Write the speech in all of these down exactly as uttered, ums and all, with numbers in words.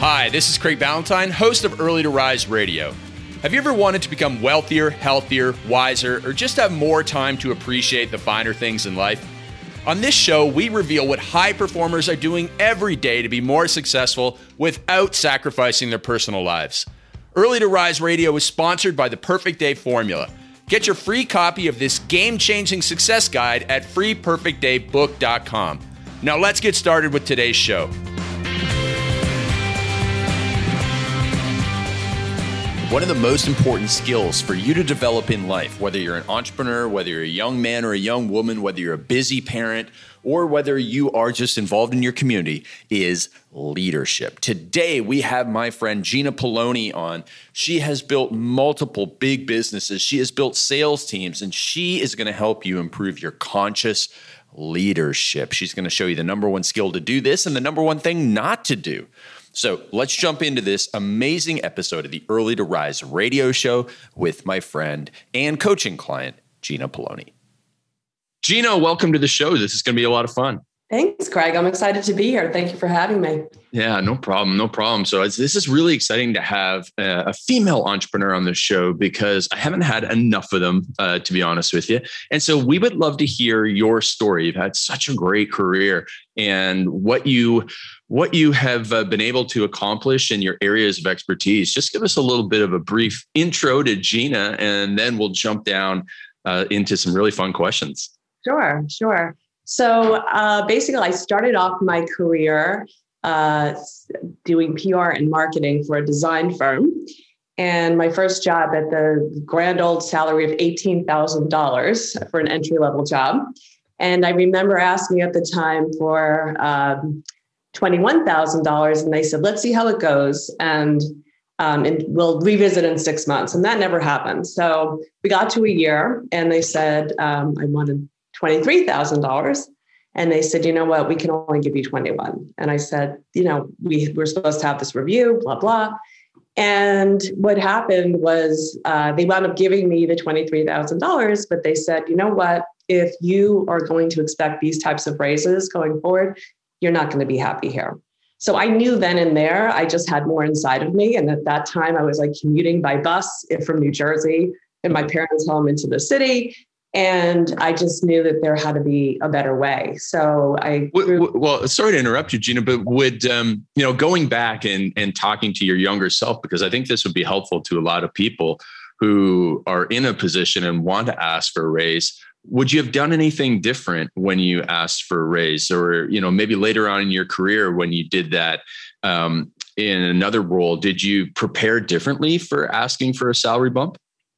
Hi, this is Craig Ballantyne, host of Early to Rise Radio. Have you ever wanted to become wealthier, healthier, wiser, or just have more time to appreciate the finer things in life? On this show, we reveal what high performers are doing every day to be more successful without sacrificing their personal lives. Early to Rise Radio is sponsored by the Perfect Day Formula. Get your free copy of this game-changing success guide at free perfect day book dot com. Now let's get started with today's show. One of the most important skills for you to develop in life, whether you're an entrepreneur, whether you're a young man or a young woman, whether you're a busy parent, or whether you are just involved in your community, is leadership. Today, we have my friend Gina Poloni on. She has built multiple big businesses. She has built sales teams, and she is going to help you improve your conscious leadership. She's going to show you the number one skill to do this and the number one thing not to do. So let's jump into this amazing episode of the Early to Rise radio show with my friend and coaching client, Gina Poloni. Gina, welcome to the show. This is going to be a lot of fun. Thanks, Craig. I'm excited to be here. Thank you for having me. Yeah, no problem. No problem. So it's, this is really exciting to have a, a female entrepreneur on the show because I haven't had enough of them, uh, to be honest with you. And so we would love to hear your story. You've had such a great career and what you what you have uh, been able to accomplish in your areas of expertise. Just give us a little bit of a brief intro to Gina, and then we'll jump down uh, into some really fun questions. Sure, sure. So uh, basically, I started off my career uh, doing P R and marketing for a design firm. And my first job at the grand old salary of eighteen thousand dollars for an entry-level job. And I remember asking at the time for um, twenty-one thousand dollars. And they said, let's see how it goes. And, um, and we'll revisit in six months. And that never happened. So we got to a year and they said, um, I wanted twenty-three thousand dollars. And they said, you know what, we can only give you twenty-one. And I said, you know, we we're supposed to have this review, blah, blah. And what happened was uh, they wound up giving me the twenty-three thousand dollars, but they said, you know what, if you are going to expect these types of raises going forward, you're not going to be happy here. So I knew then and there, I just had more inside of me. And at that time I was like commuting by bus from New Jersey in my parents' home into the city. And I just knew that there had to be a better way. So I well, well sorry to interrupt you, Gina, but would um, you know, going back and and talking to your younger self, because I think this would be helpful to a lot of people who are in a position and want to ask for a raise. Would you have done anything different when you asked for a raise, or you know, maybe later on in your career when you did that um, in another role? Did you prepare differently for asking for a salary bump?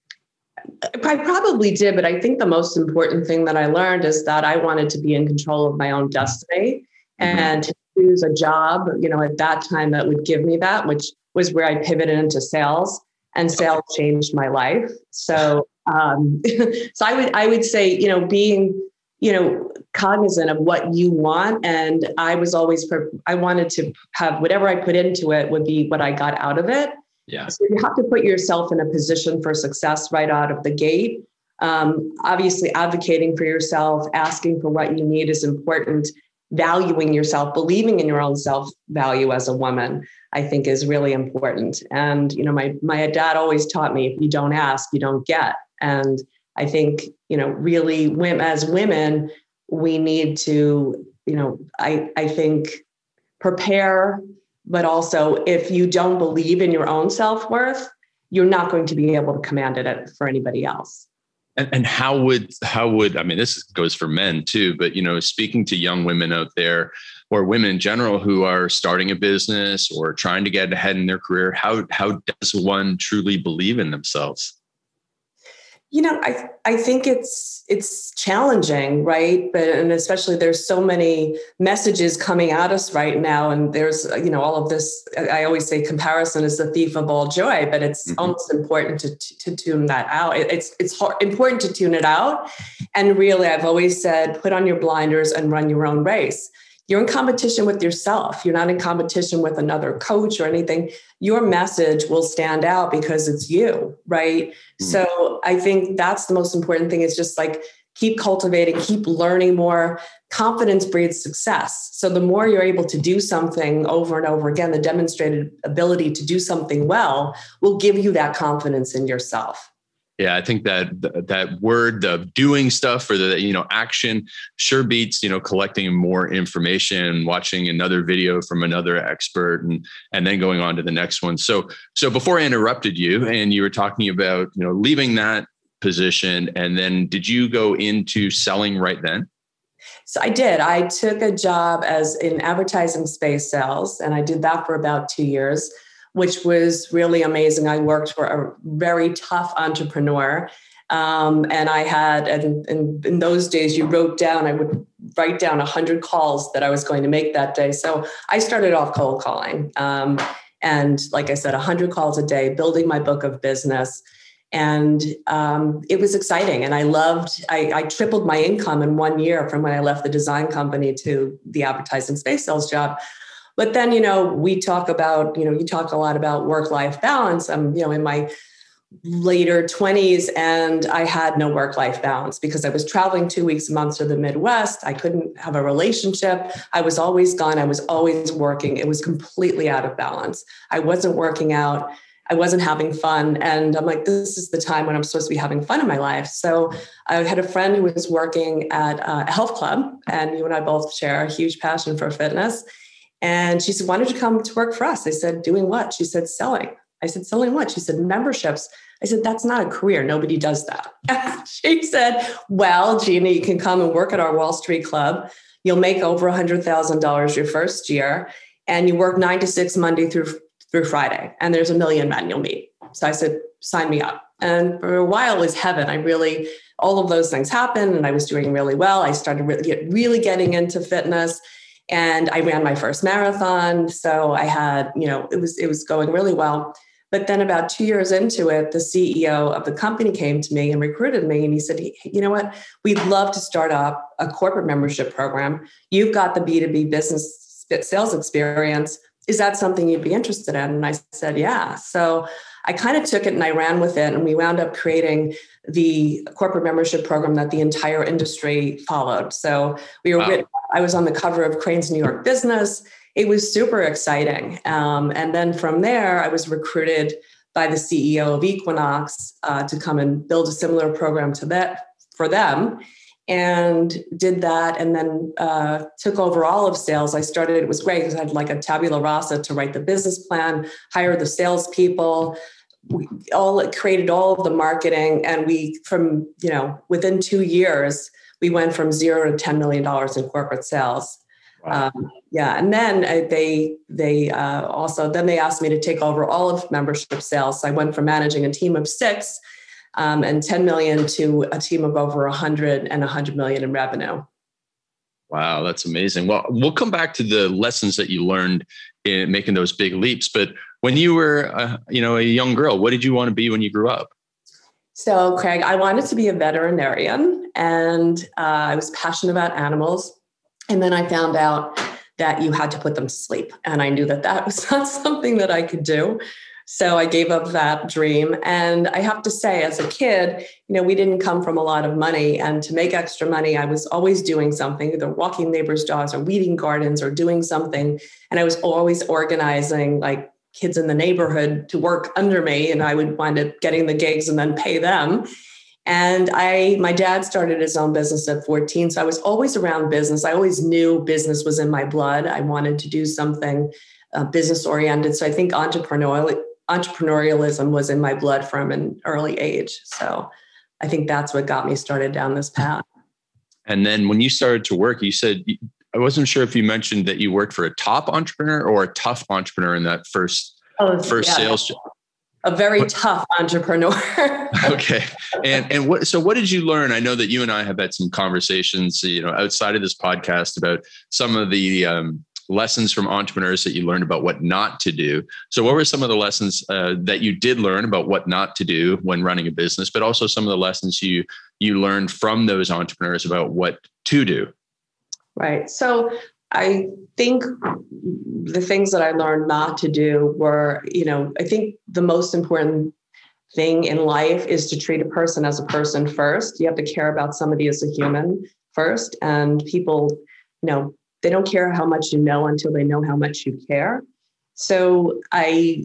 I probably did, but I think the most important thing that I learned is that I wanted to be in control of my own destiny mm-hmm. and to choose a job, you know, at that time that would give me that, which was where I pivoted into sales, and sales changed my life. So, um, so I would, I would say, you know, being, you know, cognizant of what you want. And I was always, I wanted to have whatever I put into it would be what I got out of it. Yeah. So you have to put yourself in a position for success right out of the gate. Um, obviously, advocating for yourself, asking for what you need is important. Valuing yourself, believing in your own self-value as a woman, I think is really important. And, you know, my, my dad always taught me, if you don't ask, you don't get. And I think, you know, really women, as women, we need to, you know, I, I think prepare. But also, if you don't believe in your own self-worth, you're not going to be able to command it for anybody else. And, and how would, how would, I mean, this goes for men too, but, you know, speaking to young women out there or women in general who are starting a business or trying to get ahead in their career, how, how does one truly believe in themselves? You know, I I think it's it's challenging, right? But and especially there's so many messages coming at us right now, and there's you know all of this. I always say comparison is the thief of all joy, but it's mm-hmm. almost important to to tune that out. It's it's hard, important to tune it out, and really, I've always said, put on your blinders and run your own race. You're in competition with yourself. You're not in competition with another coach or anything. Your message will stand out because it's you, right? Mm-hmm. So I think that's the most important thing is just like keep cultivating, keep learning more. Confidence breeds success. So the more you're able to do something over and over again, the demonstrated ability to do something well will give you that confidence in yourself. Yeah, I think that that word, the doing stuff or the, you know, action sure beats, you know, collecting more information, watching another video from another expert and and then going on to the next one. So so before I interrupted you and you were talking about, you know, leaving that position, and then did you go into selling right then? So I did. I took a job as in advertising space sales, and I did that for about two years. Which was really amazing. I worked for a very tough entrepreneur. Um, and I had, and, and in those days, you wrote down, I would write down one hundred calls that I was going to make that day. So I started off cold calling. Um, and like I said, one hundred calls a day, building my book of business. And um, it was exciting. And I loved, I, I tripled my income in one year from when I left the design company to the advertising space sales job. But then, you know, we talk about, you know, you talk a lot about work-life balance. I'm, you know, in my later twenties and I had no work-life balance because I was traveling two weeks a month to the Midwest. I couldn't have a relationship. I was always gone. I was always working. It was completely out of balance. I wasn't working out. I wasn't having fun. And I'm like, this is the time when I'm supposed to be having fun in my life. So I had a friend who was working at a health club, and you and I both share a huge passion for fitness. And she said, why don't you come to work for us? I said, doing what? She said, selling. I said, selling what? She said, memberships. I said, that's not a career. Nobody does that. She said, well, Gina, you can come and work at our Wall Street Club. You'll make over one hundred thousand dollars your first year. And you work nine to six Monday through, through Friday. And there's a million men you'll meet. So I said, sign me up. And for a while it was heaven. I really, all of those things happened and I was doing really well. I started really, get, really getting into fitness. And I ran my first marathon. So I had, you know, it was, it was going really well. But then about two years into it, the C E O of the company came to me and recruited me. And he said, you know what, we'd love to start up a corporate membership program. You've got the B two B business sales experience. Is that something you'd be interested in? And I said, yeah. So I kind of took it and I ran with it. And we wound up creating the corporate membership program that the entire industry followed. So we were, wow. I was on the cover of Crain's New York Business. It was super exciting. Um, and then from there, I was recruited by the C E O of Equinox uh, to come and build a similar program to that for them, and did that. And then uh, took over all of sales. I started, it was great because I had like a tabula rasa to write the business plan, hire the salespeople, we all created all of the marketing. And we, from, you know, within two years, we went from zero to ten million dollars in corporate sales. Wow. Um, yeah. And then uh, they, they uh, also, then they asked me to take over all of membership sales. So I went from managing a team of six um, and ten million to a team of over a hundred and a hundred million in revenue. Wow. That's amazing. Well, we'll come back to the lessons that you learned in making those big leaps. But when you were, uh, you know, a young girl, what did you want to be when you grew up? So, Craig, I wanted to be a veterinarian, and uh, I was passionate about animals. And then I found out that you had to put them to sleep. And I knew that that was not something that I could do. So I gave up that dream. And I have to say, as a kid, you know, we didn't come from a lot of money. And to make extra money, I was always doing something, either walking neighbors' dogs or weeding gardens or doing something. And I was always organizing like kids in the neighborhood to work under me. And I would wind up getting the gigs and then pay them. And I, my dad started his own business at fourteen. So I was always around business. I always knew business was in my blood. I wanted to do something uh, business oriented. So I think entrepreneurial, entrepreneurialism was in my blood from an early age. So I think that's what got me started down this path. And then when you started to work, you said, I wasn't sure if you mentioned that you worked for a top entrepreneur or a tough entrepreneur in that first, oh, first yeah. sales job. A very what? tough entrepreneur. Okay. And and what so what did you learn? I know that you and I have had some conversations, you know, outside of this podcast about some of the um, lessons from entrepreneurs that you learned about what not to do. So what were some of the lessons uh, that you did learn about what not to do when running a business, but also some of the lessons you you learned from those entrepreneurs about what to do? Right. So I think the things that I learned not to do were, you know, I think the most important thing in life is to treat a person as a person first. You have to care about somebody as a human first. And people, you know, they don't care how much you know until they know how much you care. So I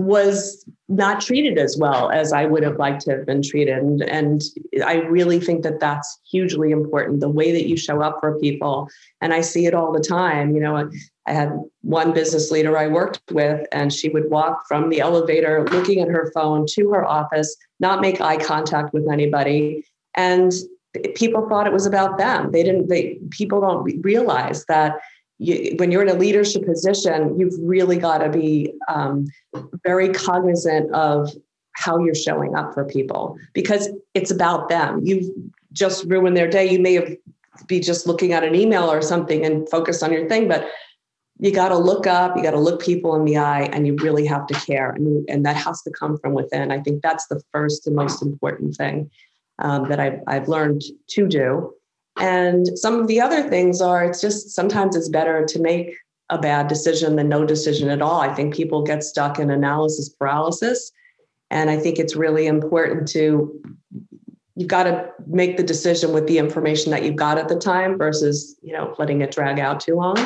was not treated as well as I would have liked to have been treated. And, and I really think that that's hugely important, the way that you show up for people. And I see it all the time. You know, I had one business leader I worked with, and she would walk from the elevator looking at her phone to her office, not make eye contact with anybody. And people thought it was about them. They didn't, they, people don't realize that You, when you're in a leadership position, you've really got to be um, very cognizant of how you're showing up for people, because it's about them. You've just ruined their day. You may have, be just looking at an email or something and focus on your thing, but you got to look up, you got to look people in the eye, and you really have to care. And, and that has to come from within. I think that's the first and most important thing um, that I've, I've learned to do. And some of the other things are, it's just sometimes it's better to make a bad decision than no decision at all. I think people get stuck in analysis paralysis. And I think it's really important to, you've got to make the decision with the information that you've got at the time versus, you know, letting it drag out too long.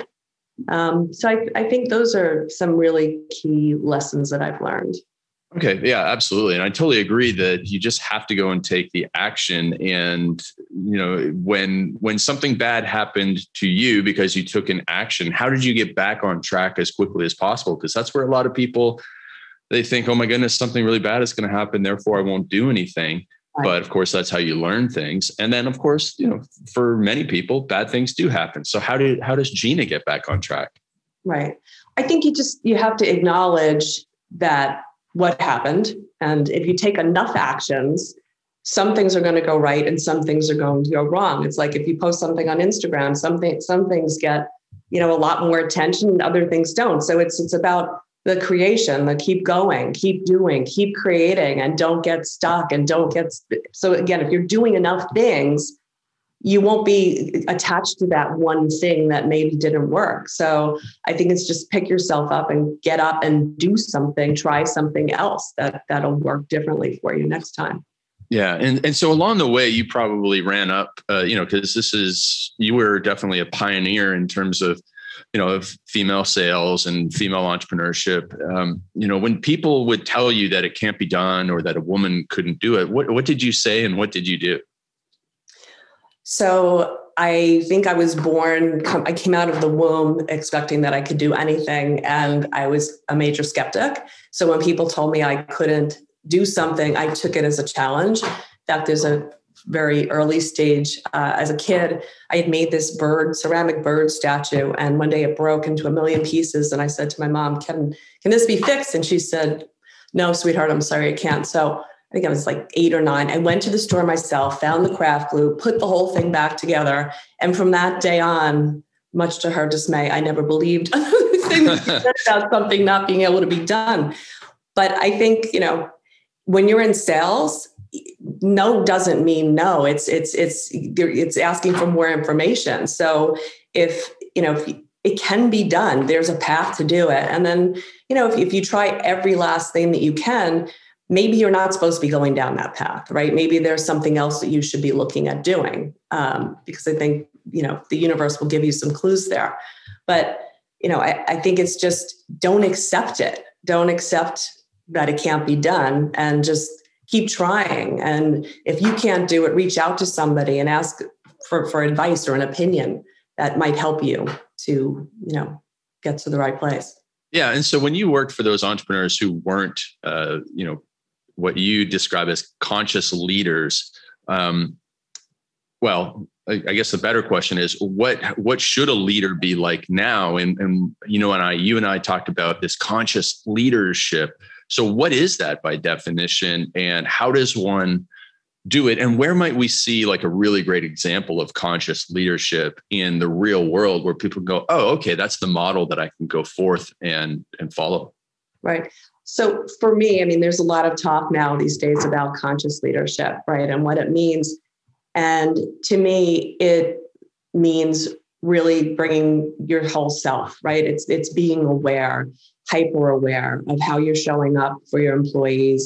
Um, so I, I think those are some really key lessons that I've learned. Okay. Yeah, absolutely. And I totally agree that you just have to go and take the action. And, you know, when, when something bad happened to you because you took an action, how did you get back on track as quickly as possible? Because that's where a lot of people, they think, oh my goodness, something really bad is going to happen, therefore I won't do anything. Right. But of course, that's how you learn things. And then of course, you know, for many people, bad things do happen. So how did, how does Gina get back on track? Right. I think you just, you have to acknowledge that what happened. And if you take enough actions, some things are going to go right and some things are going to go wrong. It's like if you post something on Instagram, something, some things get, you know, a lot more attention and other things don't. So it's, it's about the creation, the keep going, keep doing, keep creating, and don't get stuck and don't get. So again, if you're doing enough things, you won't be attached to that one thing that maybe didn't work. So I think it's just pick yourself up and get up and do something, try something else that that'll work differently for you next time. Yeah. And, and so along the way, you probably ran up, uh, you know, because this is, you were definitely a pioneer in terms of, you know, of female sales and female entrepreneurship. Um, you know, when people would tell you that it can't be done or that a woman couldn't do it, what, what did you say and what did you do? So I think I was born, I came out of the womb expecting that I could do anything. And I was a major skeptic. So when people told me I couldn't do something, I took it as a challenge. In fact, there's a very early stage. Uh, as a kid, I had made this bird, ceramic bird statue. And one day it broke into a million pieces. And I said to my mom, can, can this be fixed? And she said, no, sweetheart, I'm sorry, I can't. So I think I was like eight or nine. I went to the store myself, found the craft glue, put the whole thing back together. And from that day on, much to her dismay, I never believed about something not being able to be done. But I think, you know, when you're in sales, no doesn't mean no. It's it's it's it's asking for more information. So if, you know, if it can be done, there's a path to do it. And then, you know, if, if you try every last thing that you can, maybe you're not supposed to be going down that path, right? Maybe there's something else that you should be looking at doing, um, because I think, you know, the universe will give you some clues there. But, you know, I, I think it's just don't accept it. Don't accept that it can't be done and just keep trying. And if you can't do it, reach out to somebody and ask for, for advice or an opinion that might help you to, you know, get to the right place. Yeah. And so when you worked for those entrepreneurs who weren't, uh, you know, what you describe as conscious leaders. Um, well, I, I guess the better question is what, what should a leader be like now? And, and, you know, and I, you and I talked about this conscious leadership. So what is that by definition, and how does one do it? And where might we see like a really great example of conscious leadership in the real world where people go, oh, okay, that's the model that I can go forth and, and follow. Right. So for me, I mean, there's a lot of talk now these days about conscious leadership, right? And what it means. And to me, it means really bringing your whole self, right? It's, it's being aware, hyper aware of how you're showing up for your employees,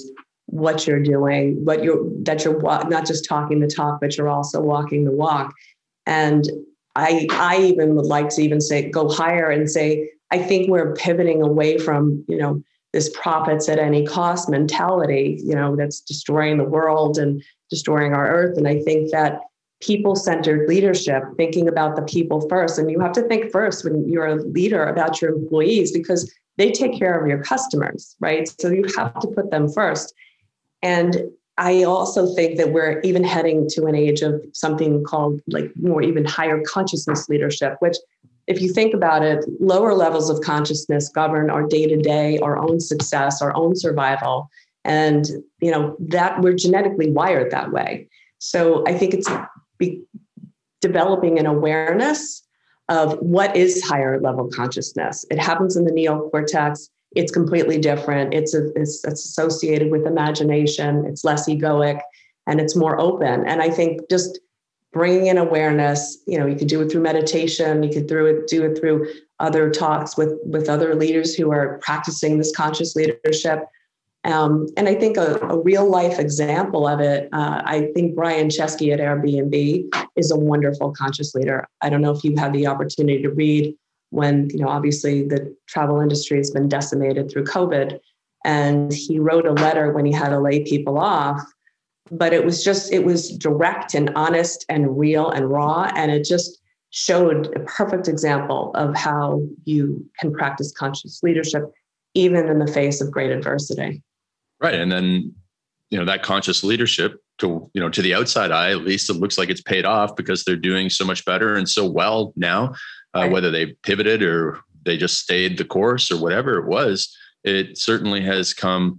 what you're doing, what you're, that you're wa- not just talking the talk, but you're also walking the walk. And I, I even would like to even say, go higher and say, I think we're pivoting away from, you know, this profits at any cost mentality, you know, that's destroying the world and destroying our earth. And I think that people-centered leadership, thinking about the people first, and you have to think first when you're a leader about your employees, because they take care of your customers, right? So you have to put them first. And I also think that we're even heading to an age of something called like more even higher consciousness leadership, which if you think about it, lower levels of consciousness govern our day-to-day, our own success, our own survival. And, you know, that we're genetically wired that way. So I think it's be developing an awareness of what is higher level consciousness. It happens in the neocortex. It's completely different. It's, a, it's, it's associated with imagination. It's less egoic and it's more open. And I think just bringing in awareness, you know, you could do it through meditation. You could do it, do it through other talks with, with other leaders who are practicing this conscious leadership. Um, and I think a, a real life example of it, uh, I think Brian Chesky at Airbnb is a wonderful conscious leader. I don't know if you had the opportunity to read when, you know, obviously the travel industry has been decimated through COVID. And he wrote a letter when he had to lay people off, but it was just, it was direct and honest and real and raw. And it just showed a perfect example of how you can practice conscious leadership, even in the face of great adversity. Right. And then, you know, that conscious leadership to, you know, to the outside eye, at least it looks like it's paid off because they're doing so much better and so well now, uh, right. Whether they pivoted or they just stayed the course or whatever it was, it certainly has come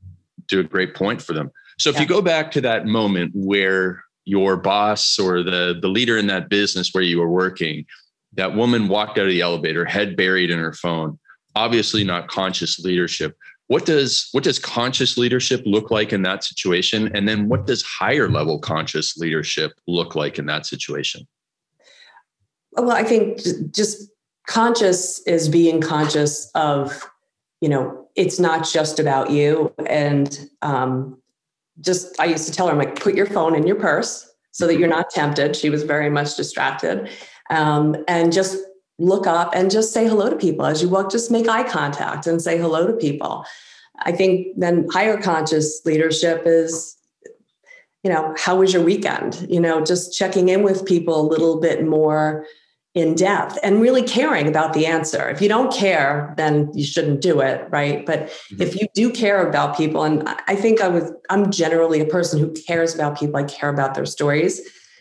to a great point for them. So if yeah. you go back to that moment where your boss or the, the leader in that business where you were working, that woman walked out of the elevator, head buried in her phone, obviously not conscious leadership. What does what does conscious leadership look like in that situation? And then what does higher level conscious leadership look like in that situation? Well, I think just conscious is being conscious of, you know, it's not just about you. And um, just, I used to tell her, I'm like, put your phone in your purse so that you're not tempted. She was very much distracted. Um, and just look up and just say hello to people as you walk, just make eye contact and say hello to people. I think then higher conscious leadership is, you know, how was your weekend? You know, just checking in with people a little bit more in depth and really caring about the answer. If you don't care, then you shouldn't do it, right? But mm-hmm. if you do care about people, and I think I was, I'm generally a person who cares about people. I care about their stories.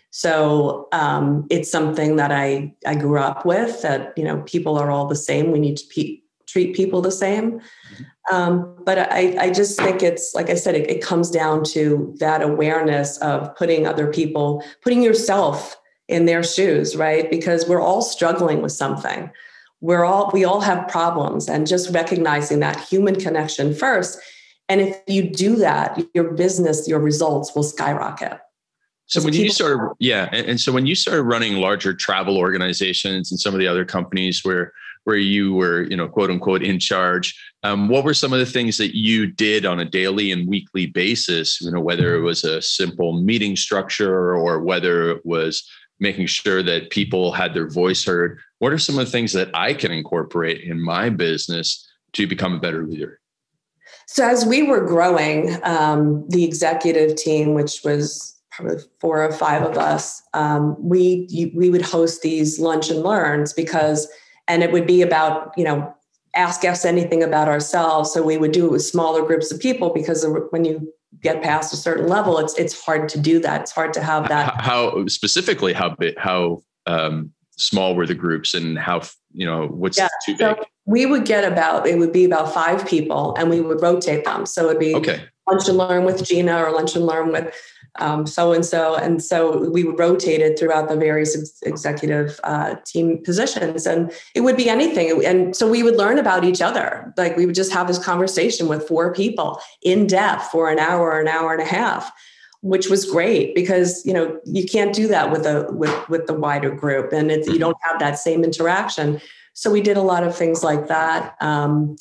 So um, it's something that I, I grew up with, that, you know, people are all the same. We need to pe- treat people the same. Mm-hmm. Um, but I, I just think it's, like I said, it, it comes down to that awareness of putting other people, putting yourself in their shoes, right? Because we're all struggling with something. We're all, we all have problems, and just recognizing that human connection first. And if you do that, your business, your results will skyrocket. So when you started, yeah. And, and so when you started running larger travel organizations and some of the other companies where, where you were, you know, quote unquote, in charge, um, what were some of the things that you did on a daily and weekly basis? You know, whether it was a simple meeting structure or whether it was making sure that people had their voice heard. What are some of the things that I can incorporate in my business to become a better leader? So as we were growing, um, the executive team, which was probably four or five of us, um, we we would host these lunch and learns because, and it would be about, you know, ask us anything about ourselves. So we would do it with smaller groups of people because when you get past a certain level, it's it's hard to do that. It's hard to have that. How, how specifically, how big, how um, small were the groups, and how, you know, what's yeah, too big? So we would get about, it would be about five people, and we would rotate them. So it'd be okay. lunch and learn with Gina, or lunch and learn with um, so-and-so. And so we would rotate it throughout the various ex- executive uh, team positions, and it would be anything. And so we would learn about each other. Like we would just have this conversation with four people in depth for an hour, an hour and a half, which was great because, you know, you can't do that with a, with, with the wider group, and it's, you don't have that same interaction. So we did a lot of things like that. Um,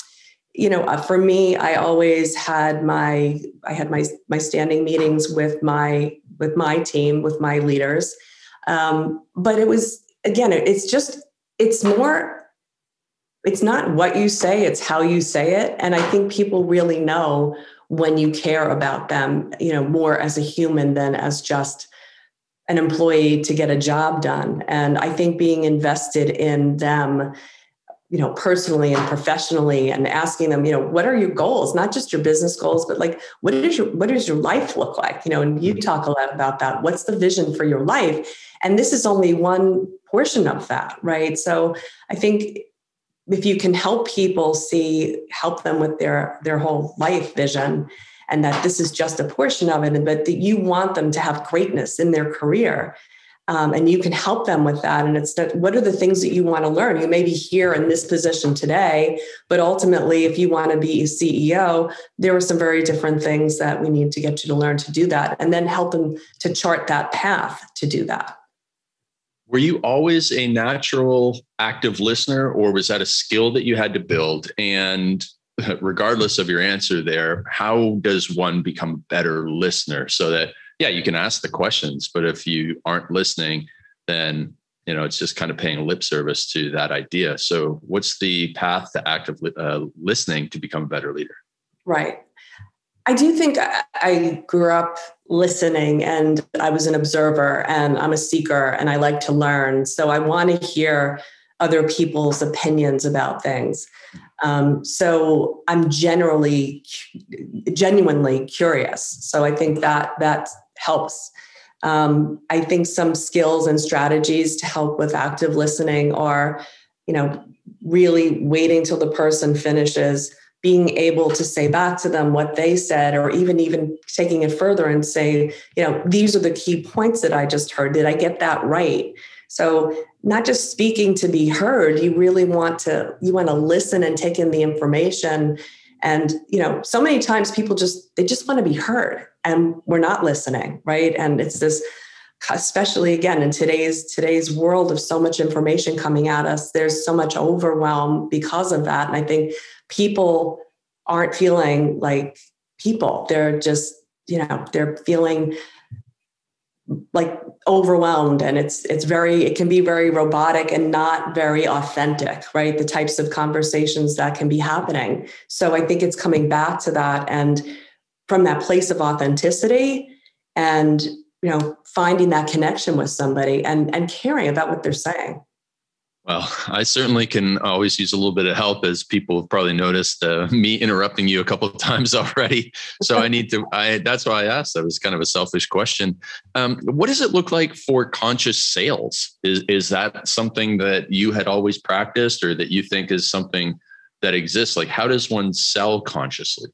you know, uh, for me, I always had my, I had my, my standing meetings with my, with my team, with my leaders. Um, but it was, again, it, it's just, it's more, it's not what you say, it's how you say it. And I think people really know when you care about them, you know, more as a human than as just an employee to get a job done. And I think being invested in them, you know, personally and professionally, and asking them, you know, what are your goals? Not just your business goals, but like, what is your, what does your life look like? You know, and you talk a lot about that. What's the vision for your life? And this is only one portion of that, right? So I think if you can help people see, help them with their, their whole life vision, and that this is just a portion of it, but that you want them to have greatness in their career. Um, and you can help them with that. And it's that, what are the things that you want to learn? You may be here in this position today, but ultimately, if you want to be a C E O, there are some very different things that we need to get you to learn to do that, and then help them to chart that path to do that. Were you always a natural active listener, or was that a skill that you had to build? And regardless of your answer there, how does one become a better listener so that, yeah, you can ask the questions, but if you aren't listening, then, you know, it's just kind of paying lip service to that idea. So what's the path to active uh, listening to become a better leader? Right. I do think I grew up listening, and I was an observer, and I'm a seeker, and I like to learn. So I want to hear other people's opinions about things. Um, so I'm generally, genuinely curious. So I think that that helps. Um, I think some skills and strategies to help with active listening are, you know, really waiting till the person finishes, being able to say back to them what they said, or even, even taking it further and say, you know, these are the key points that I just heard. Did I get that right? So not just speaking to be heard, you really want to, you want to listen and take in the information. And, you know, so many times people just, they just want to be heard, and we're not listening, right? And it's this, especially again, in today's, today's world of so much information coming at us, there's so much overwhelm because of that. And I think people aren't feeling like people. They're just, you know, they're feeling like overwhelmed, and it's, it's very, it can be very robotic and not very authentic, right? The types of conversations that can be happening. So I think it's coming back to that, and from that place of authenticity, and, you know, finding that connection with somebody and, and caring about what they're saying. Well, I certainly can always use a little bit of help, as people have probably noticed uh, me interrupting you a couple of times already. So I need to, I, that's why I asked. That was kind of a selfish question. Um, what does it look like for conscious sales? Is, is that something that you had always practiced, or that you think is something that exists? Like, how does one sell consciously?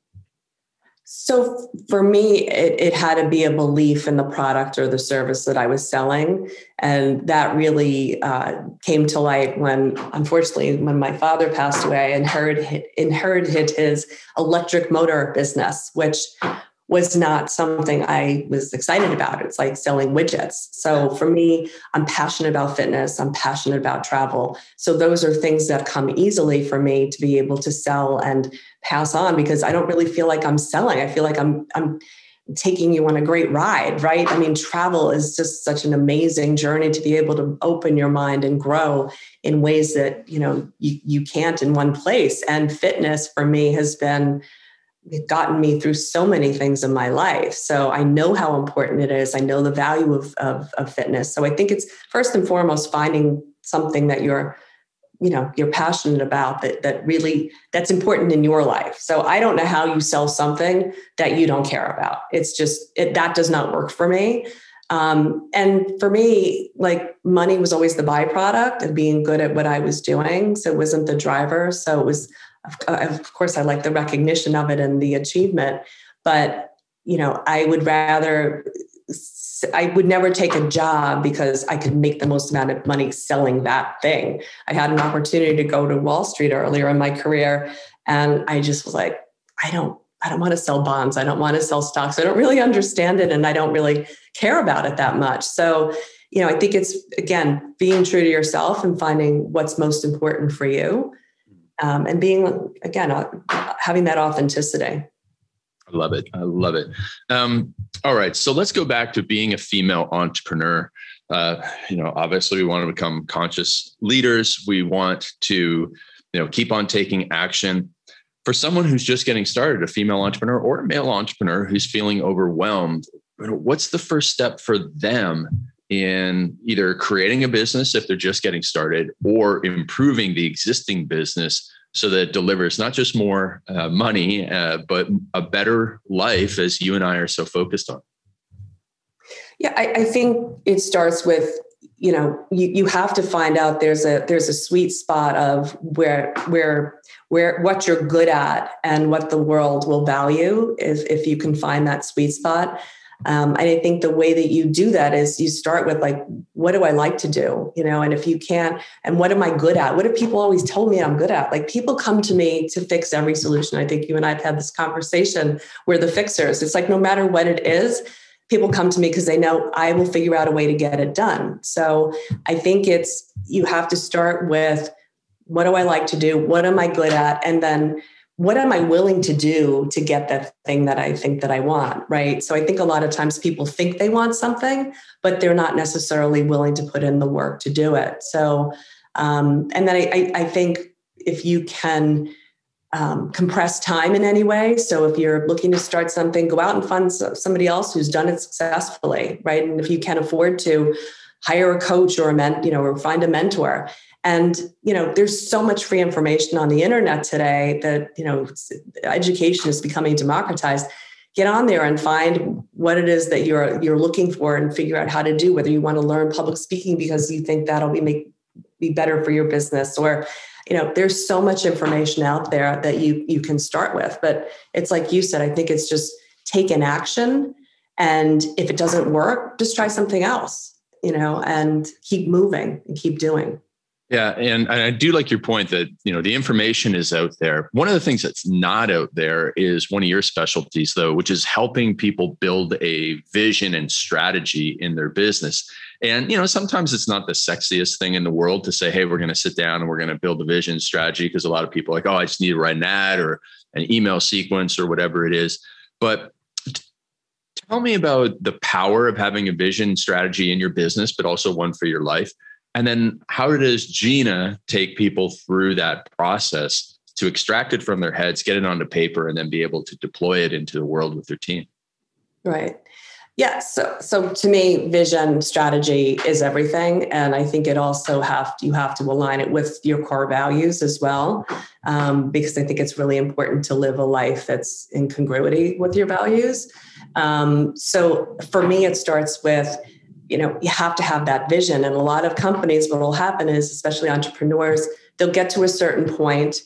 So for me, it, it had to be a belief in the product or the service that I was selling. And that really uh, came to light when, unfortunately, when my father passed away, and inherited, inherited his electric motor business, which was not something I was excited about. It's like selling widgets. So for me, I'm passionate about fitness. I'm passionate about travel. So those are things that come easily for me to be able to sell and pass on, because I don't really feel like I'm selling. I feel like I'm, I'm taking you on a great ride, right? I mean, travel is just such an amazing journey to be able to open your mind and grow in ways that, you know, you, you can't in one place. And fitness for me has been gotten me through so many things in my life. So I know how important it is. I know the value of, of, of fitness. So I think it's first and foremost finding something that you're, you know, you're passionate about, that, that really, that's important in your life. So I don't know how you sell something that you don't care about. It's just, it, that does not work for me. Um, and for me, like, money was always the byproduct of being good at what I was doing. So it wasn't the driver. So it was, of course, I like the recognition of it and the achievement, but, you know, I would rather, I would never take a job because I could make the most amount of money selling that thing. I had an opportunity to go to Wall Street earlier in my career, and I just was like, I don't, I don't want to sell bonds. I don't want to sell stocks. I don't really understand it, and I don't really care about it that much. So, you know, I think it's, again, being true to yourself and finding what's most important for you. um, and being, again, uh, having that authenticity. I love it. I love it. Um, all right. So let's go back to being a female entrepreneur. Uh, you know, obviously we want to become conscious leaders. We want to, you know, keep on taking action. For someone who's just getting started, a female entrepreneur or a male entrepreneur who's feeling overwhelmed, what's the first step for them in either creating a business if they're just getting started, or improving the existing business so that it delivers not just more uh, money, uh, but a better life, as you and I are so focused on? Yeah, I, I think it starts with, you know, you, you have to find out there's a there's a sweet spot of where where where what you're good at and what the world will value if if you can find that sweet spot. Um, and I think the way that you do that is you start with, like, what do I like to do? You know, and if you can't, and what am I good at? What do people always told me I'm good at? Like, people come to me to fix every solution. I think you and I have had this conversation. We're the fixers. It's like, no matter what it is, people come to me because they know I will figure out a way to get it done. So I think it's, you have to start with, what do I like to do? What am I good at? And then what am I willing to do to get that thing that I think that I want, right? So I think a lot of times people think they want something, but they're not necessarily willing to put in the work to do it. So, um, and then I, I think if you can um, compress time in any way, so if you're looking to start something, go out and find somebody else who's done it successfully, right? And if you can afford to, hire a coach or a men, you know, or find a mentor. And, you know, there's so much free information on the internet today that, you know, education is becoming democratized. Get on there and find what it is that you're you're looking for and figure out how to do, whether you want to learn public speaking because you think that'll be make be better for your business, or, you know, there's so much information out there that you you can start with. But it's like you said, I think it's just take an action. And if it doesn't work, just try something else, you know, and keep moving and keep doing. Yeah. And I do like your point that, you know, the information is out there. One of the things that's not out there is one of your specialties, though, which is helping people build a vision and strategy in their business. And, you know, sometimes it's not the sexiest thing in the world to say, hey, we're going to sit down and we're going to build a vision strategy, because a lot of people are like, oh, I just need to write an ad or an email sequence or whatever it is. But tell me about the power of having a vision strategy in your business, but also one for your life. And then how does Gina take people through that process to extract it from their heads, get it onto paper, and then be able to deploy it into the world with their team? Right. Yeah. So, so to me, vision strategy is everything. And I think it also have, you have to align it with your core values as well. Um, because I think it's really important to live a life that's in congruity with your values. Um, so for me, it starts with, you know, you have to have that vision. And a lot of companies, what will happen is, especially entrepreneurs, they'll get to a certain point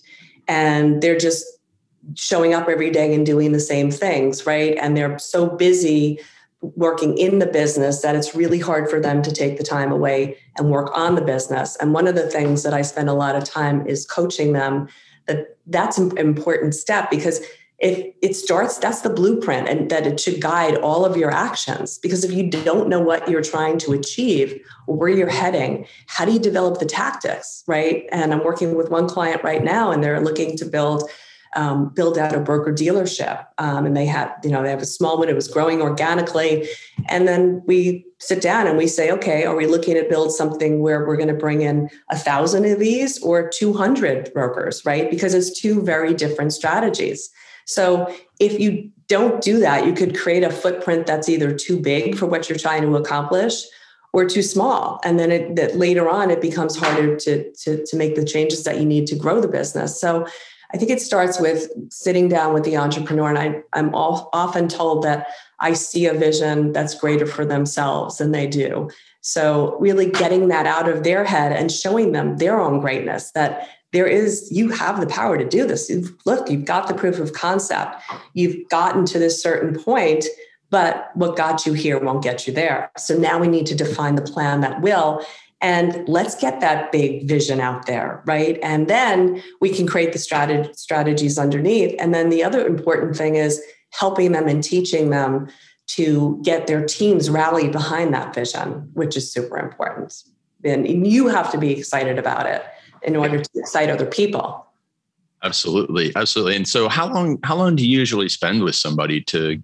and they're just showing up every day and doing the same things, right? And they're so busy working in the business that it's really hard for them to take the time away and work on the business. And one of the things that I spend a lot of time is coaching them that that's an important step, because if it starts, that's the blueprint, and that it should guide all of your actions. Because if you don't know what you're trying to achieve or where you're heading, how do you develop the tactics, right? And I'm working with one client right now, and they're looking to build um, build out a broker dealership. Um, and they had, you know, they have a small one. It was growing organically. And then we sit down and we say, okay, are we looking to build something where we're going to bring in a thousand of these or two hundred brokers, right? Because it's two very different strategies. So if you don't do that, you could create a footprint that's either too big for what you're trying to accomplish or too small. And then it, that later on, it becomes harder to, to, to make the changes that you need to grow the business. So I think it starts with sitting down with the entrepreneur. And I, I'm all, often told that I see a vision that's greater for themselves than they do. So really getting that out of their head and showing them their own greatness, that there is, you have the power to do this. You've, look, you've got the proof of concept. You've gotten to this certain point, but what got you here won't get you there. So now we need to define the plan that will, and let's get that big vision out there, right? And then we can create the strat- strategies underneath. And then the other important thing is helping them and teaching them to get their teams rallied behind that vision, which is super important. And you have to be excited about it in order to excite other people. Absolutely. Absolutely. And so how long, how long do you usually spend with somebody to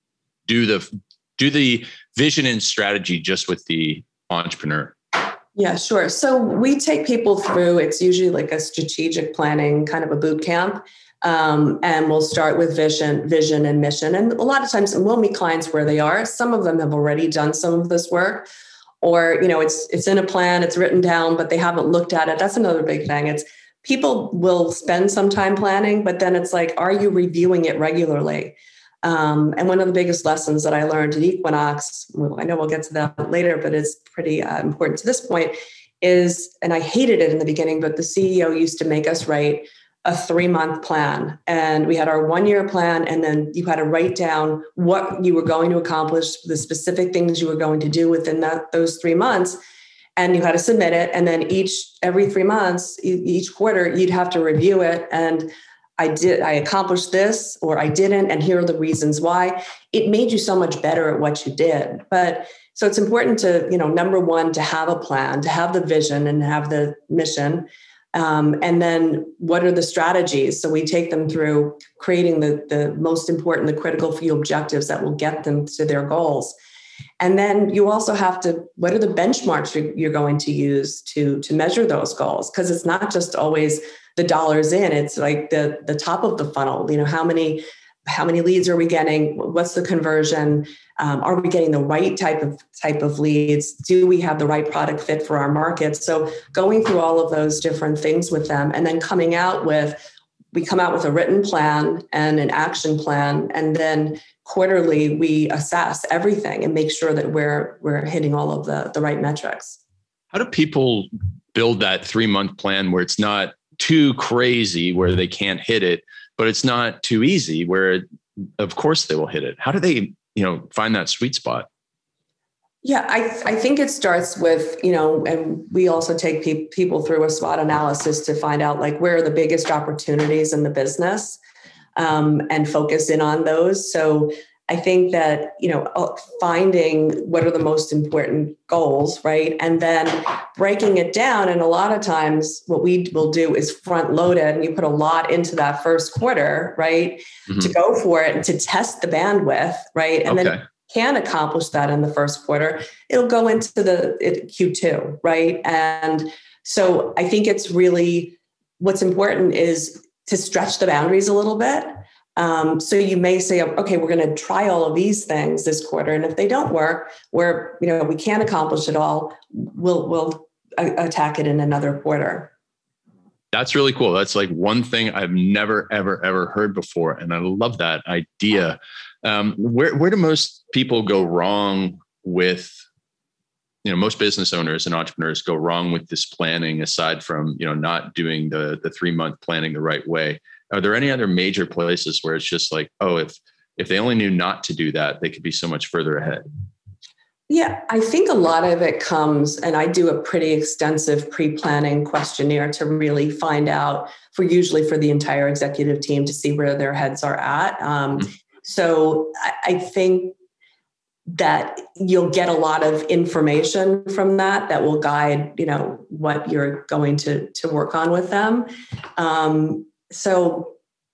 do the, do the vision and strategy just with the entrepreneur? Yeah, sure. So we take people through, it's usually like a strategic planning, kind of a boot camp. Um, and we'll start with vision, vision and mission. And a lot of times we'll meet clients where they are. Some of them have already done some of this work, or, you know, it's, it's in a plan, it's written down, but they haven't looked at it. That's another big thing. It's people will spend some time planning, but then it's like, are you reviewing it regularly? Um, and one of the biggest lessons that I learned at Equinox, well, I know we'll get to that later, but it's pretty uh, important to this point, is, and I hated it in the beginning, but the C E O used to make us write a three-month plan. And we had our one-year plan, and then you had to write down what you were going to accomplish, the specific things you were going to do within that, those three months. And you had to submit it. And then each, every three months, each quarter, you'd have to review it. And I did, I accomplished this, or I didn't, and here are the reasons why. It made you so much better at what you did. But so it's important to, you know, number one, to have a plan, to have the vision and have the mission. Um, and then what are the strategies? So we take them through creating the, the most important, the critical few objectives that will get them to their goals. And then you also have to, what are the benchmarks you're, you're going to use to, to measure those goals? Because it's not just always the dollars in, it's like the, the top of the funnel. You know, how many, how many leads are we getting? What's the conversion? Um, are we getting the right type of type of leads? Do we have the right product fit for our market? So going through all of those different things with them, and then coming out with, we come out with a written plan and an action plan, and then quarterly we assess everything and make sure that we're we're hitting all of the, the right metrics. How do people build that three-month plan where it's not too crazy, where they can't hit it, but it's not too easy, where of course they will hit it? How do they, you know, find that sweet spot? Yeah, I, I think it starts with, you know, and we also take pe- people through a SWOT analysis to find out like where are the biggest opportunities in the business, um, and focus in on those. So I think that, you know, finding what are the most important goals, right? And then breaking it down. And a lot of times what we will do is front load it, and you put a lot into that first quarter, right? Mm-hmm. To go for it and to test the bandwidth, right? And okay. then can accomplish that in the first quarter, it'll go into the it, Q two, right? And so I think it's really, what's important is to stretch the boundaries a little bit. Um, so you may say, okay, we're going to try all of these things this quarter, and if they don't work, where you know we can't accomplish it all, we'll we'll attack it in another quarter. That's really cool. That's like one thing I've never, ever, ever heard before, and I love that idea. Um, where where do most people go wrong with? You know, most business owners and entrepreneurs go wrong with this planning, aside from, you know, not doing the the three month planning the right way. Are there any other major places where it's just like, oh, if if they only knew not to do that, they could be so much further ahead? Yeah, I think a lot of it comes, and I do a pretty extensive pre-planning questionnaire to really find out, for usually for the entire executive team, to see where their heads are at. Um, mm-hmm. So I, I think that you'll get a lot of information from that that will guide, you know, what you're going to to work on with them. Um, so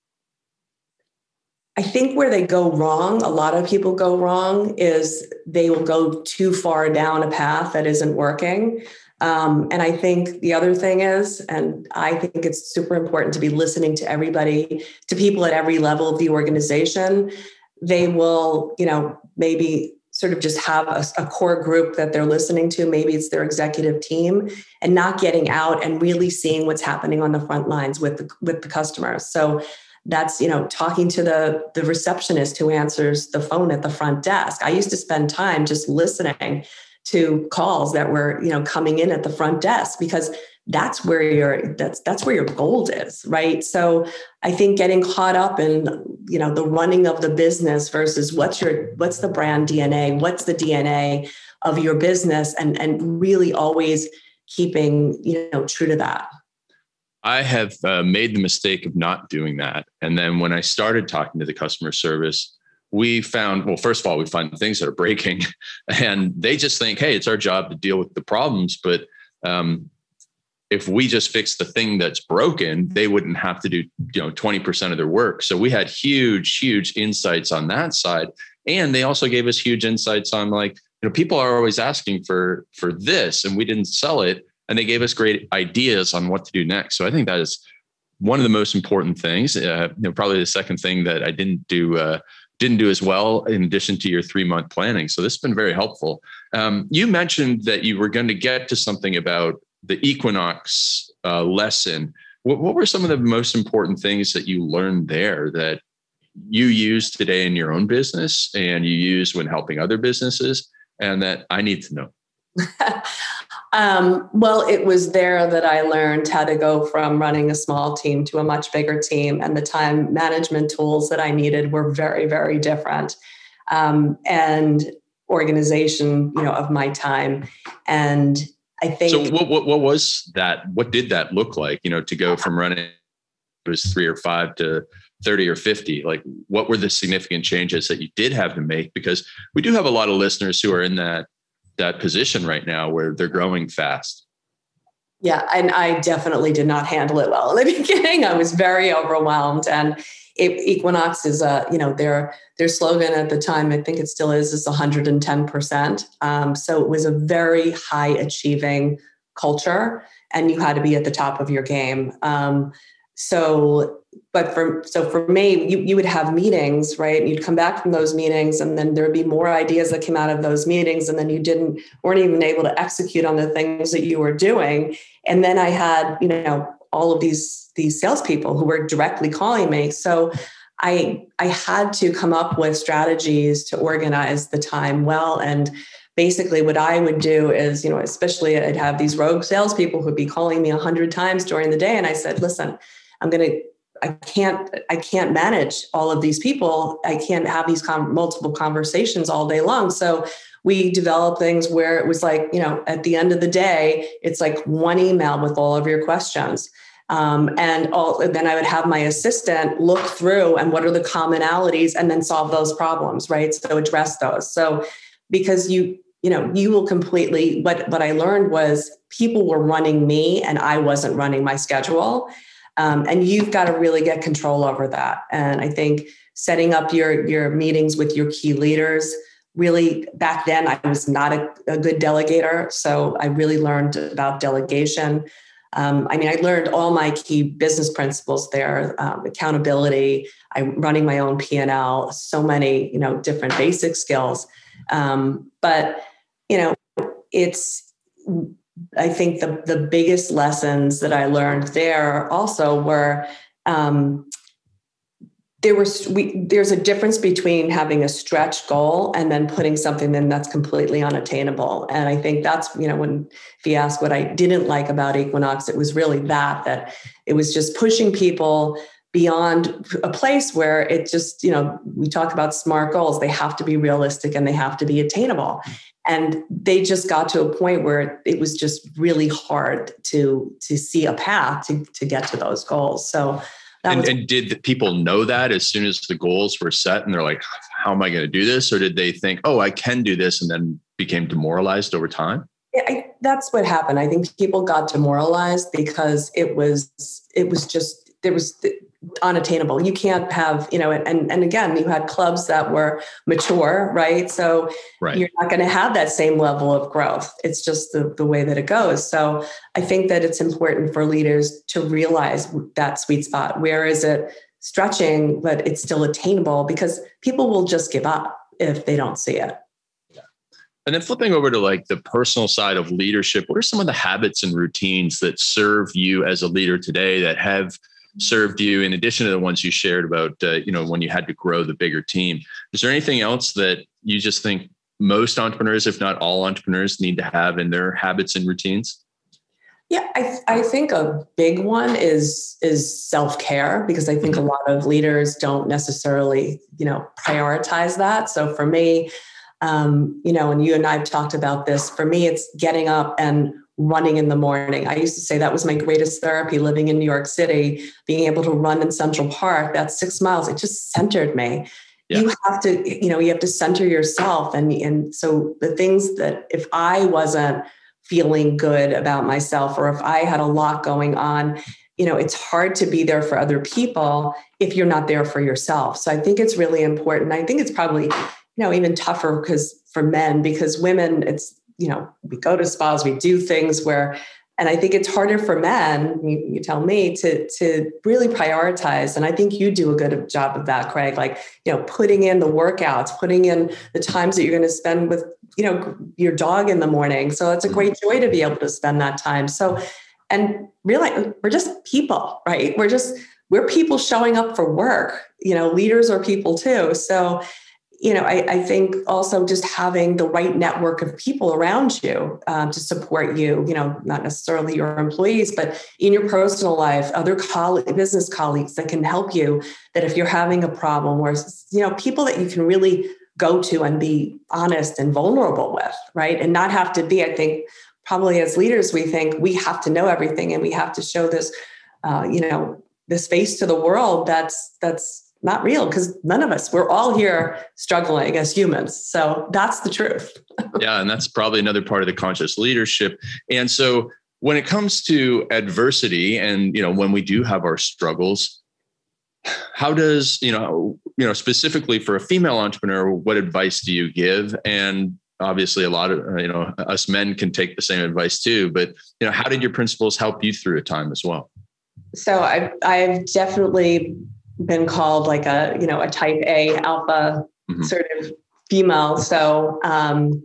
I think where they go wrong, a lot of people go wrong, is they will go too far down a path that isn't working. Um, and I think the other thing is, and I think it's super important to be listening to everybody, to people at every level of the organization. They will, you know, maybe sort of just have a, a core group that they're listening to. Maybe it's their executive team, and not getting out and really seeing what's happening on the front lines with the, with the customers. So that's, you know, talking to the, the receptionist who answers the phone at the front desk. I used to spend time just listening to calls that were, you know, coming in at the front desk, because that's where your that's that's where your gold is, right? So I think getting caught up in, you know, the running of the business versus what's your what's the brand D N A, what's the D N A of your business, and and really always keeping, you know, true to that. I have uh, made the mistake of not doing that. And then when I started talking to the customer service, we found, well, first of all, we find things that are breaking, and they just think, hey, it's our job to deal with the problems. But um, if we just fix the thing that's broken, they wouldn't have to do, you know, twenty percent of their work. So we had huge, huge insights on that side. And they also gave us huge insights on like, you know, people are always asking for, for this and we didn't sell it. And they gave us great ideas on what to do next. So I think that is one of the most important things. Uh, you know, probably the second thing that I didn't do, uh, didn't do as well in addition to your three month planning. So this has been very helpful. Um, you mentioned that you were going to get to something about the Equinox uh, lesson. What, what were some of the most important things that you learned there that you use today in your own business and you use when helping other businesses and that I need to know? um, well, it was there that I learned how to go from running a small team to a much bigger team. And the time management tools that I needed were very, very different. Um, and organization, you know, of my time. And I think. So what, what, what was that? What did that look like, you know, to go from running, it was three or five to thirty or fifty? Like what were the significant changes that you did have to make? Because we do have a lot of listeners who are in that, that position right now where they're growing fast. Yeah. And I definitely did not handle it well in the beginning. I was very overwhelmed, and it, Equinox is a, you know, their, their slogan at the time, I think it still is, is one hundred ten percent. Um, so it was a very high achieving culture and you had to be at the top of your game. Um, so, but for, so for me, you, you would have meetings, right? You'd come back from those meetings and then there'd be more ideas that came out of those meetings. And then you didn't, weren't even able to execute on the things that you were doing. And then I had, you know, all of these, these salespeople who were directly calling me. So I, I had to come up with strategies to organize the time well. And basically what I would do is, you know, especially I'd have these rogue salespeople who'd be calling me a hundred times during the day. And I said, listen, I'm going to, I can't, I can't manage all of these people. I can't have these com- multiple conversations all day long. So we developed things where it was like, you know, at the end of the day, it's like one email with all of your questions. Um, and all, then I would have my assistant look through and what are the commonalities and then solve those problems, right? So address those. So because you, you know, you will completely, what, what I learned was people were running me and I wasn't running my schedule. Um, and you've got to really get control over that. And I think setting up your, your meetings with your key leaders, really back then I was not a, a good delegator. So I really learned about delegation. Um, I mean, I learned all my key business principles there, um, accountability, I'm running my own P and L, so many, you know, different basic skills. Um, but, you know, it's, I think the, the biggest lessons that I learned there also were, um, there was, we, there's a difference between having a stretch goal and then putting something in that's completely unattainable. And I think that's, you know, when, if you ask what I didn't like about Equinox, it was really that, that it was just pushing people beyond a place where it just, you know, we talk about SMART goals, they have to be realistic and they have to be attainable. And they just got to a point where it was just really hard to, to see a path to, to get to those goals. So And, and did the people know that as soon as the goals were set and they're like, how am I going to do this? Or did they think, oh, I can do this, and then became demoralized over time? Yeah, I, that's what happened. I think people got demoralized because it was, it was just, there was unattainable. You can't have, you know, and, and again, you had clubs that were mature, right? So right. You're not going to have that same level of growth. It's just the, the way that it goes. So I think that it's important for leaders to realize that sweet spot. Where is it stretching, but it's still attainable? Because people will just give up if they don't see it. And then flipping over to like the personal side of leadership, what are some of the habits and routines that serve you as a leader today that have served you in addition to the ones you shared about, uh, you know, when you had to grow the bigger team? Is there anything else that you just think most entrepreneurs, if not all entrepreneurs, need to have in their habits and routines? Yeah, I, I think a big one is, is self-care, because I think a lot of leaders don't necessarily, you know, prioritize that. So for me, um, you know, and you and I have talked about this, for me, it's getting up and running in the morning. I used to say that was my greatest therapy living in New York City, being able to run in Central Park, that's six miles. It just centered me. Yeah. You have to, you know, you have to center yourself. And, and so the things that if I wasn't feeling good about myself, or if I had a lot going on, you know, it's hard to be there for other people if you're not there for yourself. So I think it's really important. I think it's probably, you know, even tougher because for men, because women, it's, you know, we go to spas, we do things where, and I think it's harder for men, you, you tell me, to, to really prioritize. And I think you do a good job of that, Craig, like, you know, putting in the workouts, putting in the times that you're going to spend with, you know, your dog in the morning. So it's a great joy to be able to spend that time. So, and really, we're just people, right? We're just, we're people showing up for work, you know, leaders are people too. So, you know, I, I think also just having the right network of people around you um, to support you, you know, not necessarily your employees, but in your personal life, other coll- business colleagues that can help you, that if you're having a problem, or, you know, people that you can really go to and be honest and vulnerable with, right? And not have to be, I think, probably as leaders, we think we have to know everything and we have to show this, uh, you know, this face to the world. That's, that's, not real, because none of us, we're all here struggling as humans. So that's the truth. Yeah. And that's probably another part of the conscious leadership. And so when it comes to adversity and, you know, when we do have our struggles, how does, you know, you know, specifically for a female entrepreneur, what advice do you give? And obviously a lot of, you know, us men can take the same advice too, but, you know, how did your principles help you through a time as well? So I've, I've definitely been called like a, you know, a type A alpha mm-hmm. sort of female. So um,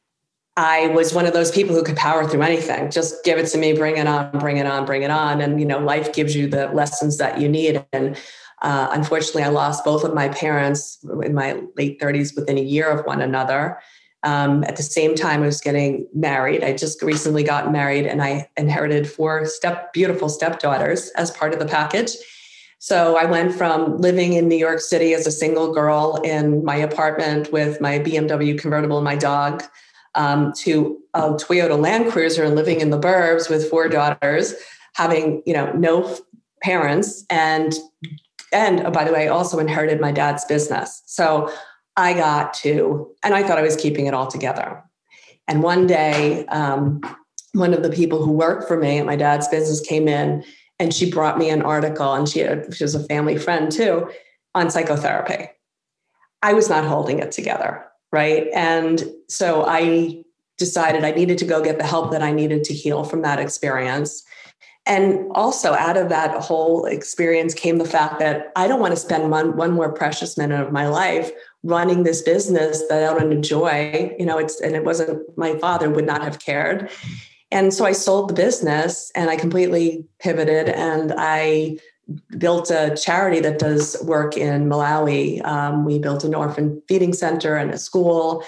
I was one of those people who could power through anything. Just give it to me, bring it on, bring it on, bring it on. And, you know, life gives you the lessons that you need. And uh, unfortunately, I lost both of my parents in my late thirties within a year of one another. Um, at the same time, I was getting married. I just recently got married and I inherited four step, beautiful stepdaughters as part of the package. So I went from living in New York City as a single girl in my apartment with my B M W convertible and my dog, um, to a Toyota Land Cruiser and living in the burbs with four daughters, having, you know, no parents. And, and oh, by the way, also inherited my dad's business. So I got to, and I thought I was keeping it all together. And one day, um, one of the people who worked for me at my dad's business came in, and she brought me an article, and she, had, she was a family friend too, on psychotherapy. I was not holding it together, right? And so I decided I needed to go get the help that I needed to heal from that experience. And also out of that whole experience came the fact that I don't want to spend one, one more precious minute of my life running this business that I don't enjoy. You know, it's, and it wasn't, my father would not have cared. And so I sold the business and I completely pivoted, and I built a charity that does work in Malawi. Um, we built an orphan feeding center and a school.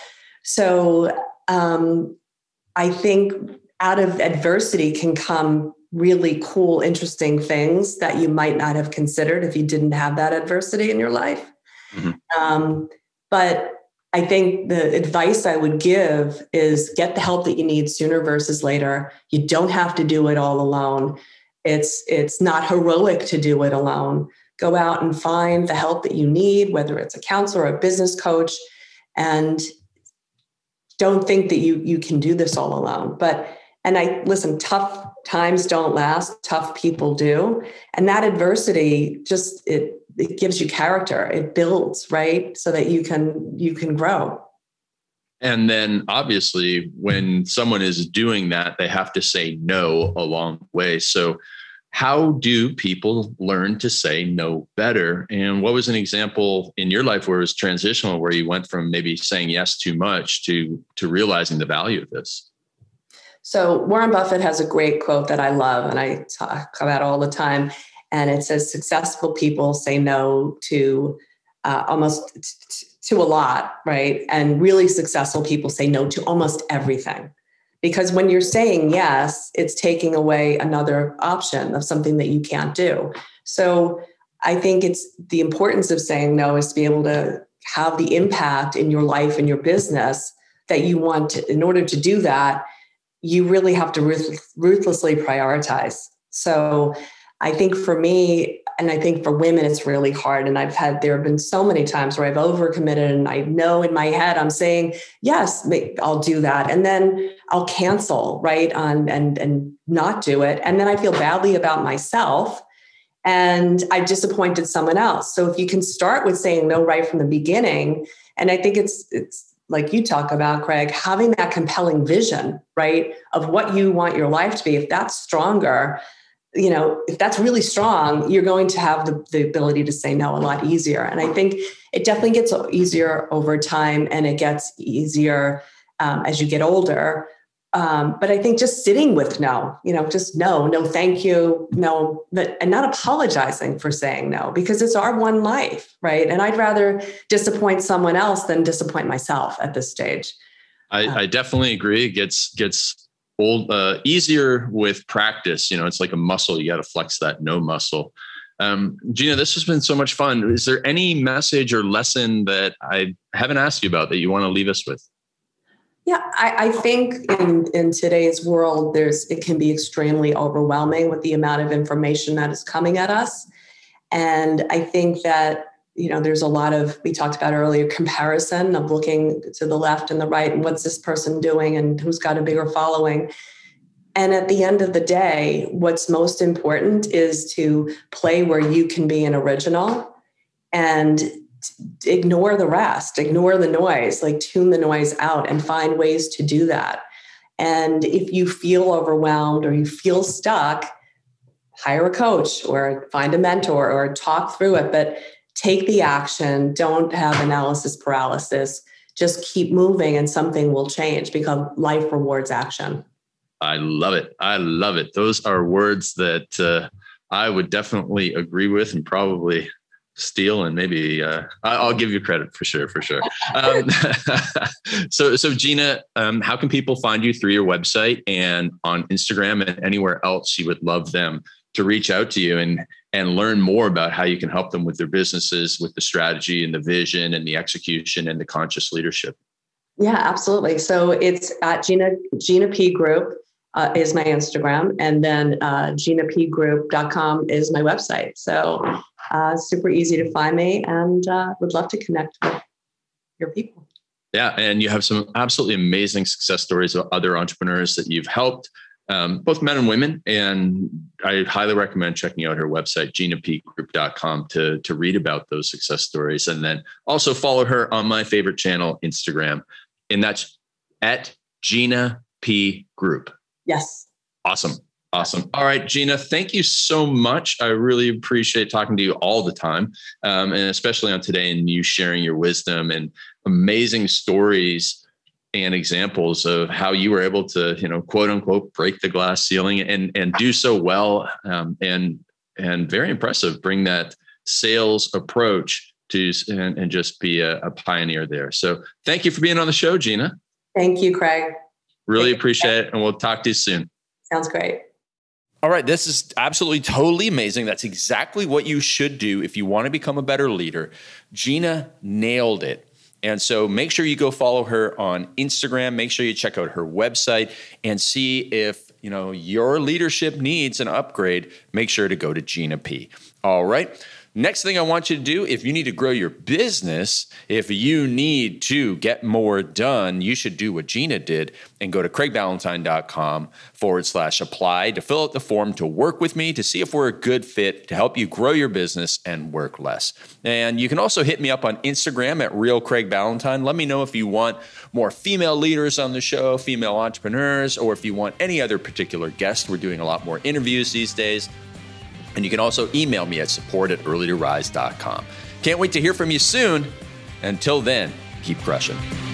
So um, I think out of adversity can come really cool, interesting things that you might not have considered if you didn't have that adversity in your life. Mm-hmm. Um, but I think the advice I would give is get the help that you need sooner versus later. You don't have to do it all alone. It's, it's not heroic to do it alone. Go out and find the help that you need, whether it's a counselor or a business coach, and don't think that you, you can do this all alone. But, and I listen, tough times don't last, tough people do. And that adversity just, it, it gives you character, it builds, right? So that you can, you can grow. And then obviously when someone is doing that, they have to say no along the way. So how do people learn to say no better? And what was an example in your life where it was transitional, where you went from maybe saying yes too much to, to realizing the value of this? So Warren Buffett has a great quote that I love and I talk about all the time. And it says, successful people say no to uh, almost t- to a lot, right? And really successful people say no to almost everything. Because when you're saying yes, it's taking away another option of something that you can't do. So I think it's the importance of saying no is to be able to have the impact in your life and your business that you want to. In order to do that, you really have to ruth- ruthlessly prioritize. So I think for me, and I think for women, it's really hard. And I've had, there have been so many times where I've overcommitted and I know in my head, I'm saying, yes, I'll do that. And then I'll cancel, right? On and, and not do it. And then I feel badly about myself and I've disappointed someone else. So if you can start with saying no right from the beginning, and I think it's, it's like you talk about, Craig, having that compelling vision, right? Of what you want your life to be. If that's stronger, you know, if that's really strong, you're going to have the, the ability to say no a lot easier. And I think it definitely gets easier over time and it gets easier um, as you get older. Um, but I think just sitting with no, you know, just no, no, thank you, no, but, and not apologizing for saying no, because it's our one life, right? And I'd rather disappoint someone else than disappoint myself at this stage. I, um, I definitely agree. It gets, gets old, uh, easier with practice. You know, it's like a muscle. You got to flex that no muscle. Um, Gina, this has been so much fun. Is there any message or lesson that I haven't asked you about that you want to leave us with? Yeah, I, I think in, in today's world, there's it can be extremely overwhelming with the amount of information that is coming at us. And I think that, you know, there's a lot of, we talked about earlier, comparison of looking to the left and the right and what's this person doing and who's got a bigger following. And at the end of the day, what's most important is to play where you can be an original and ignore the rest, ignore the noise, like tune the noise out and find ways to do that. And if you feel overwhelmed or you feel stuck, hire a coach or find a mentor or talk through it, but take the action. Don't have analysis paralysis. Just keep moving and something will change because life rewards action. I love it. I love it. Those are words that uh, I would definitely agree with and probably steal, and maybe uh, I'll give you credit for sure, for sure. Um, so, so Gina, um, how can people find you through your website and on Instagram and anywhere else you would love them to reach out to you and and learn more about how you can help them with their businesses, with the strategy and the vision and the execution and the conscious leadership? Yeah, absolutely. So it's at Gina Gina P Group uh, is my Instagram, and then uh, gina p group dot com is my website. So. Uh, super easy to find me and uh, would love to connect with your people. Yeah. And you have some absolutely amazing success stories of other entrepreneurs that you've helped, um, both men and women. And I highly recommend checking out her website, gina p group dot com, to, to read about those success stories. And then also follow her on my favorite channel, Instagram. And that's at Gina P Group. Yes. Awesome. Awesome. All right, Gina, thank you so much. I really appreciate talking to you all the time, um, and especially on today and you sharing your wisdom and amazing stories and examples of how you were able to, you know, quote unquote, break the glass ceiling and, and do so well. Um, and, and very impressive, bring that sales approach to, and, and just be a, a pioneer there. So thank you for being on the show, Gina. Thank you, Craig. Really appreciate it. And we'll talk to you soon. Sounds great. All right. This is absolutely totally amazing. That's exactly what you should do if you want to become a better leader. Gina nailed it. And so make sure you go follow her on Instagram. Make sure you check out her website and see if, you know, your leadership needs an upgrade. Make sure to go to Gina P. All right. Next thing I want you to do, if you need to grow your business, if you need to get more done, you should do what Gina did and go to craigballantyne.com forward slash apply to fill out the form to work with me to see if we're a good fit to help you grow your business and work less. And you can also hit me up on Instagram at Real Craig Ballantyne. Let me know if you want more female leaders on the show, female entrepreneurs, or if you want any other particular guest. We're doing a lot more interviews these days. And you can also email me at support at early to rise dot com. Can't wait to hear from you soon. Until then, keep crushing.